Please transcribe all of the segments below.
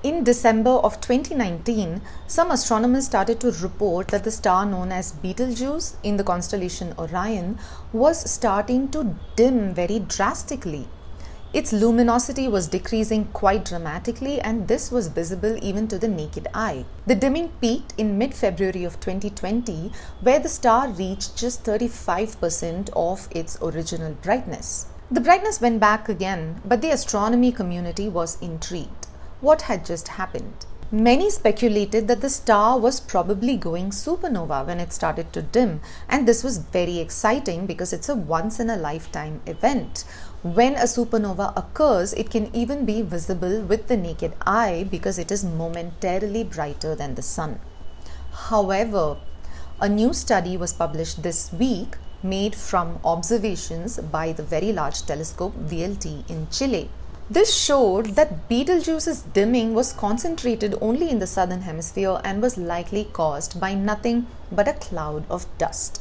In December of 2019, some astronomers started to report that the star known as Betelgeuse in the constellation Orion was starting to dim very drastically. Its luminosity was decreasing quite dramatically, and this was visible even to the naked eye. The dimming peaked in mid-February of 2020, where the star reached just 35% of its original brightness. The brightness went back again, but the astronomy community was intrigued. What had just happened? Many speculated that the star was probably going supernova when it started to dim, and this was very exciting because it's a once-in-a-lifetime event. When a supernova occurs, it can even be visible with the naked eye because it is momentarily brighter than the sun. However, a new study was published this week made from observations by the Very Large Telescope VLT in Chile. This showed that Betelgeuse's dimming was concentrated only in the southern hemisphere and was likely caused by nothing but a cloud of dust.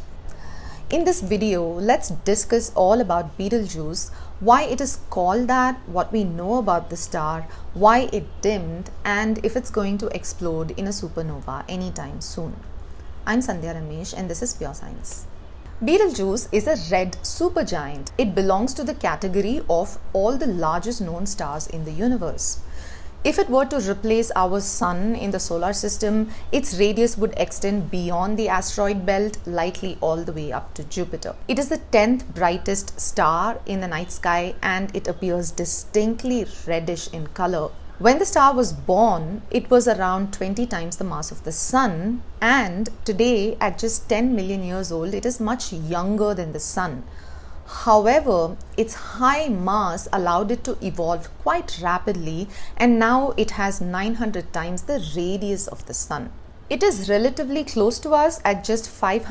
In this video, let's discuss all about Betelgeuse, why it is called that, what we know about the star, why it dimmed, and if it's going to explode in a supernova anytime soon. I'm Sandhya Ramesh and this is Pure Science. Betelgeuse is a red supergiant. It belongs to the category of all the largest known stars in the universe. If it were to replace our sun in the solar system, its radius would extend beyond the asteroid belt, likely all the way up to Jupiter. It is the 10th brightest star in the night sky, and it appears distinctly reddish in color. When the star was born, it was around 20 times the mass of the sun, and today, at just 10 million years old, it is much younger than the sun. However, its high mass allowed it to evolve quite rapidly, and now it has 900 times the radius of the sun. It is relatively close to us at just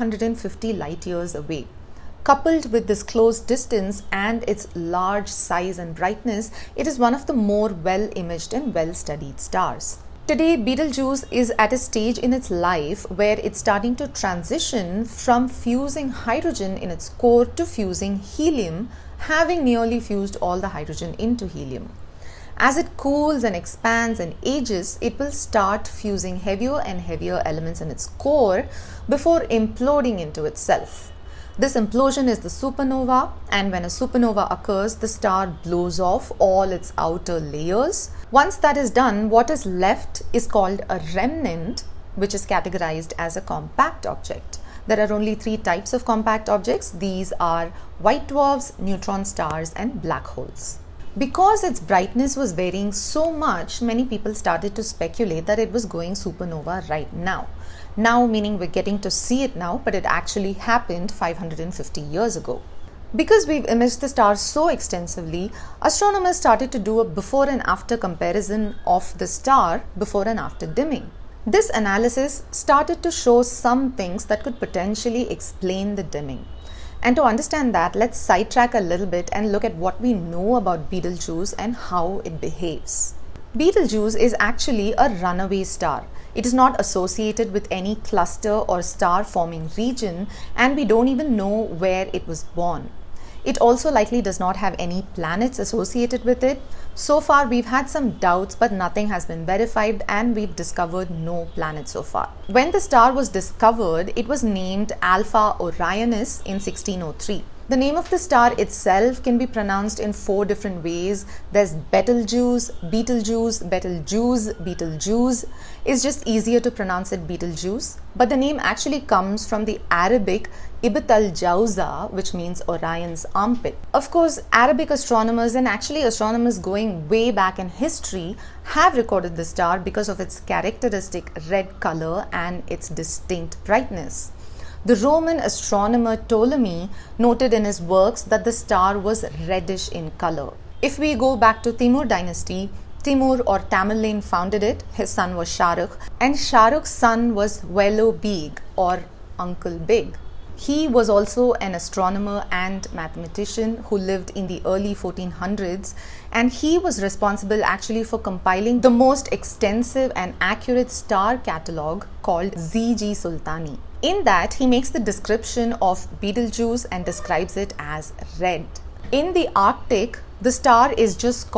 550 light years away. Coupled with this close distance and its large size and brightness, it is one of the more well-imaged and well-studied stars. Today, Betelgeuse is at a stage in its life where it's starting to transition from fusing hydrogen in its core to fusing helium, having nearly fused all the hydrogen into helium. As it cools and expands and ages, it will start fusing heavier and heavier elements in its core before imploding into itself. This implosion is the supernova, and when a supernova occurs, the star blows off all its outer layers. Once that is done, what is left is called a remnant, which is categorized as a compact object. There are only 3 types of compact objects. These are white dwarfs, neutron stars, and black holes. Because its brightness was varying so much, many people started to speculate that it was going supernova right now. Now meaning we're getting to see it now, but it actually happened 550 years ago. Because we've imaged the stars so extensively, astronomers started to do a before and after comparison of the star before and after dimming. This analysis started to show some things that could potentially explain the dimming. And to understand that, let's sidetrack a little bit and look at what we know about Betelgeuse and how it behaves. Betelgeuse is actually a runaway star. It is not associated with any cluster or star forming region, and we don't even know where it was born. It also likely does not have any planets associated with it. So far we've had some doubts, but nothing has been verified and we've discovered no planet so far. When the star was discovered, it was named Alpha Orionis in 1603. The name of the star itself can be pronounced in 4 different ways. There's Betelgeuse, Betelgeuse, Betelgeuse, Betelgeuse. It's just easier to pronounce it Betelgeuse. But the name actually comes from the Arabic Ibit al-Jawza, which means Orion's armpit. Of course, Arabic astronomers and actually astronomers going way back in history have recorded the star because of its characteristic red color and its distinct brightness. The Roman astronomer Ptolemy noted in his works that the star was reddish in color. If we go back to Timur dynasty, Timur or Tamerlane founded it. His son was Shahrukh, and Shahrukh's son was Velo Beg or Uncle Big. He was also an astronomer and mathematician who lived in the early 1400s, and he was responsible actually for compiling the most extensive and accurate star catalogue called ZG Sultani. In that, he makes the description of Betelgeuse and describes it as red. In the Arctic, the star is just called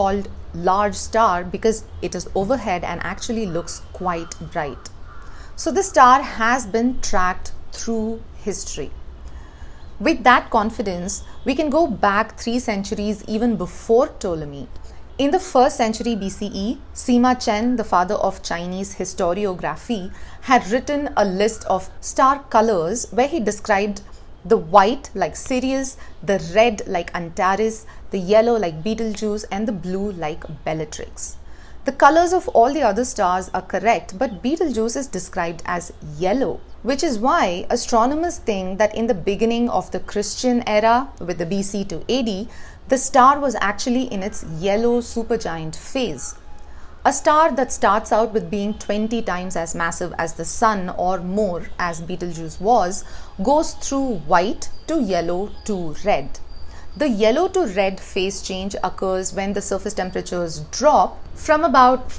large star because it is overhead and actually looks quite bright. So the star has been tracked through history. With that confidence, we can go back 3 centuries even before Ptolemy. In the 1st century BCE, Sima Chen, the father of Chinese historiography, had written a list of star colors where he described the white like Sirius, the red like Antares, the yellow like Betelgeuse, and the blue like Bellatrix. The colors of all the other stars are correct, but Betelgeuse is described as yellow, which is why astronomers think that in the beginning of the Christian era, with the BC to AD, the star was actually in its yellow supergiant phase. A star that starts out with being 20 times as massive as the Sun or more, as Betelgeuse was, goes through white to yellow to red. The yellow to red phase change occurs when the surface temperatures drop from about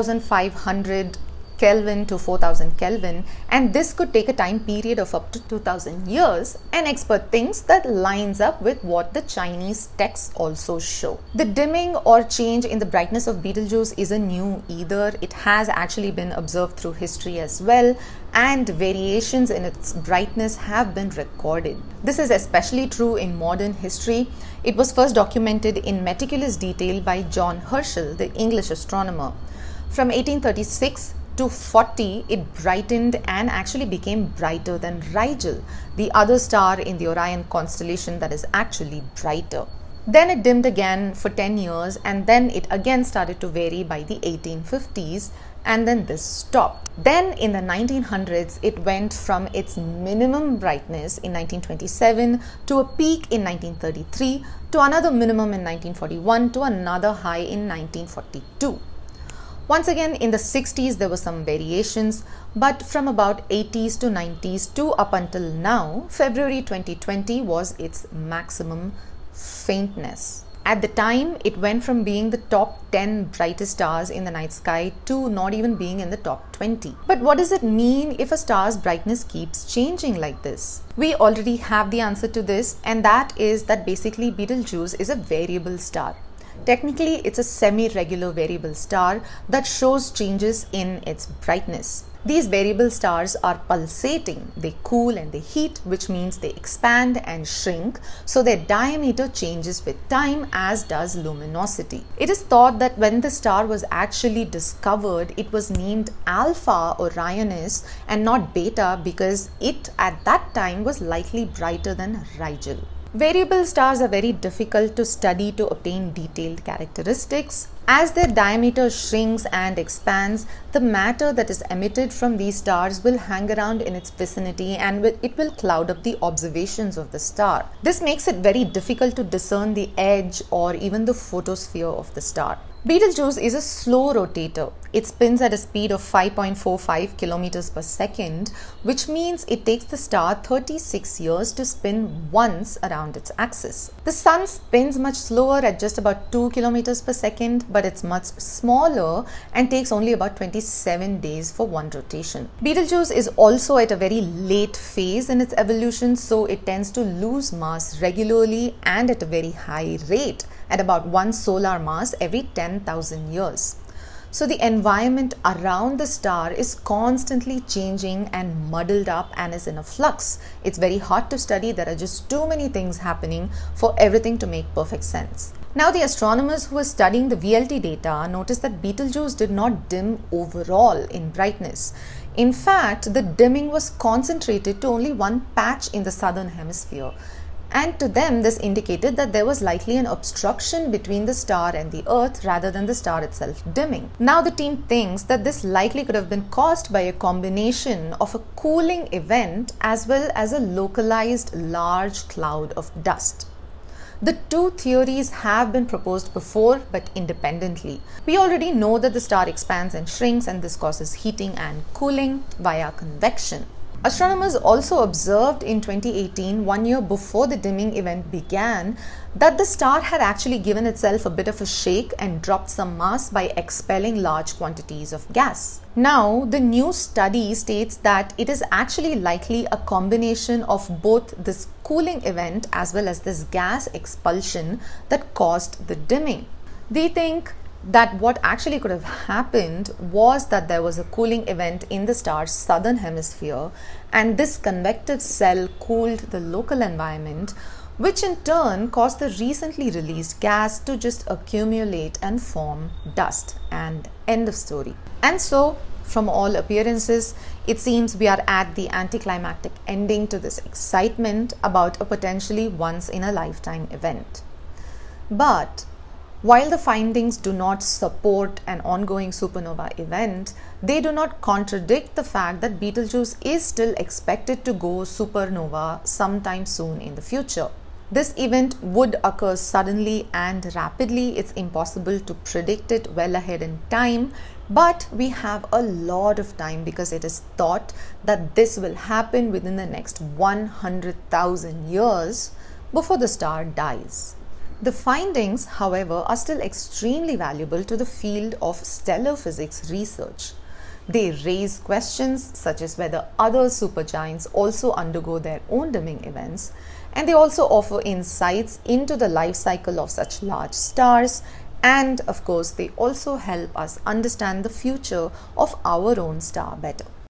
5500 Kelvin to 4000 Kelvin, and this could take a time period of up to 2000 years. An expert thinks that lines up with what the Chinese texts also show. The dimming or change in the brightness of Betelgeuse isn't new either. It has actually been observed through history as well, and variations in its brightness have been recorded. This is especially true in modern history. It was first documented in meticulous detail by John Herschel, the English astronomer. From 1836 to 40, it brightened and actually became brighter than Rigel, the other star in the Orion constellation that is actually brighter. Then it dimmed again for 10 years, and then it again started to vary by the 1850s, and then this stopped. Then in the 1900s, it went from its minimum brightness in 1927 to a peak in 1933 to another minimum in 1941 to another high in 1942. Once again, in the 60s, there were some variations, but from about 80s to 90s to up until now, February 2020 was its maximum faintness. At the time, it went from being the top 10 brightest stars in the night sky to not even being in the top 20. But what does it mean if a star's brightness keeps changing like this? We already have the answer to this, and that is that basically Betelgeuse is a variable star. Technically, it's a semi-regular variable star that shows changes in its brightness. These variable stars are pulsating. They cool and they heat, which means they expand and shrink, so their diameter changes with time, as does luminosity. It is thought that when the star was actually discovered, it was named Alpha Orionis and not Beta because it at that time was likely brighter than Rigel. Variable stars are very difficult to study to obtain detailed characteristics. As their diameter shrinks and expands, the matter that is emitted from these stars will hang around in its vicinity and it will cloud up the observations of the star. This makes it very difficult to discern the edge or even the photosphere of the star. Betelgeuse is a slow rotator. It spins at a speed of 5.45 kilometers per second, which means it takes the star 36 years to spin once around its axis. The sun spins much slower at just about 2 kilometers per second, but it's much smaller and takes only about 27 days for one rotation. Betelgeuse is also at a very late phase in its evolution, so it tends to lose mass regularly and at a very high rate, at about 1 solar mass every 10,000 years. So the environment around the star is constantly changing and muddled up and is in a flux. It's very hard to study. There are just too many things happening for everything to make perfect sense. Now, the astronomers who were studying the VLT data noticed that Betelgeuse did not dim overall in brightness. In fact, the dimming was concentrated to only one patch in the southern hemisphere. And to them, this indicated that there was likely an obstruction between the star and the Earth rather than the star itself dimming. Now the team thinks that this likely could have been caused by a combination of a cooling event as well as a localized large cloud of dust. The two theories have been proposed before, but independently. We already know that the star expands and shrinks, and this causes heating and cooling via convection. Astronomers also observed in 2018, 1 year before the dimming event began, that the star had actually given itself a bit of a shake and dropped some mass by expelling large quantities of gas. Now, the new study states that it is actually likely a combination of both this cooling event as well as this gas expulsion that caused the dimming. They think that what actually could have happened was that there was a cooling event in the star's southern hemisphere, and this convective cell cooled the local environment, which in turn caused the recently released gas to just accumulate and form dust, and end of story. And so, from all appearances, it seems we are at the anticlimactic ending to this excitement about a potentially once-in-a-lifetime event. But while the findings do not support an ongoing supernova event, they do not contradict the fact that Betelgeuse is still expected to go supernova sometime soon in the future. This event would occur suddenly and rapidly. It's impossible to predict it well ahead in time, but we have a lot of time because it is thought that this will happen within the next 100,000 years before the star dies. The findings, however, are still extremely valuable to the field of stellar physics research. They raise questions such as whether other supergiants also undergo their own dimming events, and they also offer insights into the life cycle of such large stars, and of course they also help us understand the future of our own star better.